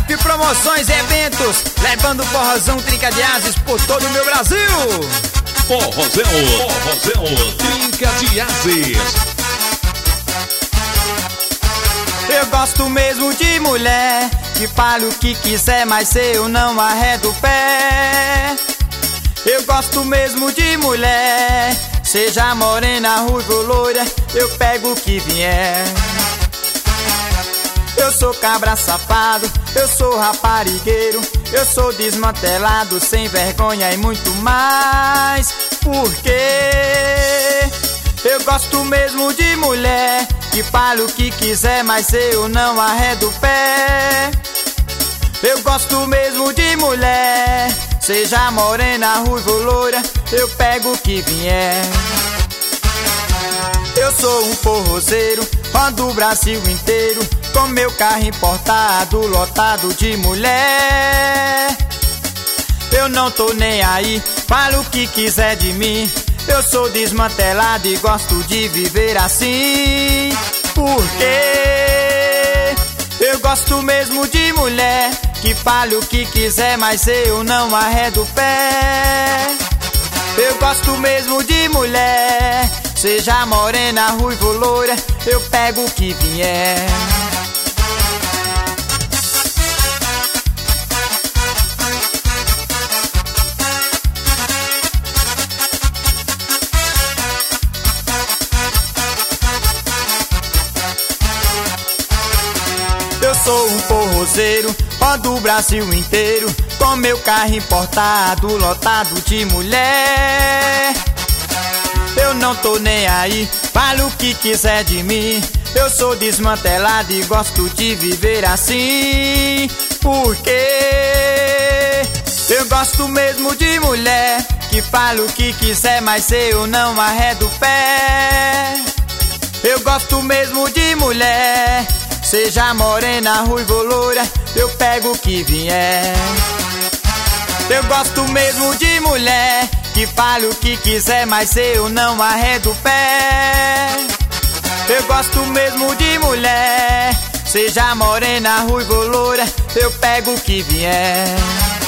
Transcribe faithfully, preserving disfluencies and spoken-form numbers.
F Promoções e Eventos, levando forrozão Trinca de Ases por todo o meu Brasil. Forrozão, forrozão, Trinca de Ases. Eu gosto mesmo de mulher que fale o que quiser, mas eu não arredo o pé. Eu gosto mesmo de mulher, seja morena, ruiva ou loira, eu pego o que vier. Eu sou cabra safado, eu sou raparigueiro, eu sou desmantelado, sem vergonha e muito mais. Porque eu gosto mesmo de mulher que fale o que quiser, mas eu não arredo o pé. Eu gosto mesmo de mulher, seja morena, ruiva ou loira, eu pego o que vier. Eu sou um forrozeiro, rodo o Brasil inteiro, com meu carro importado, lotado de mulher. Eu não tô nem aí, falo o que quiser de mim, eu sou desmantelado e gosto de viver assim. Porque eu gosto mesmo de mulher que fale o que quiser, mas eu não arredo o pé. Eu gosto mesmo de mulher, seja morena, ruiva ou loira, eu pego o que vier. Eu sou um forrozeiro, rodo o Brasil inteiro, com meu carro importado, lotado de mulher. Eu não tô nem aí, falo o que quiser de mim, eu sou desmantelado e gosto de viver assim. Porque eu gosto mesmo de mulher que fala o que quiser, mas eu não arredo o pé. Eu gosto mesmo de mulher, seja morena, ruiva ou loira, eu pego o que vier. Eu gosto mesmo de mulher que fale o que quiser, mas eu não arredo o pé. Eu gosto mesmo de mulher, seja morena, ruiva ou loira, eu pego o que vier.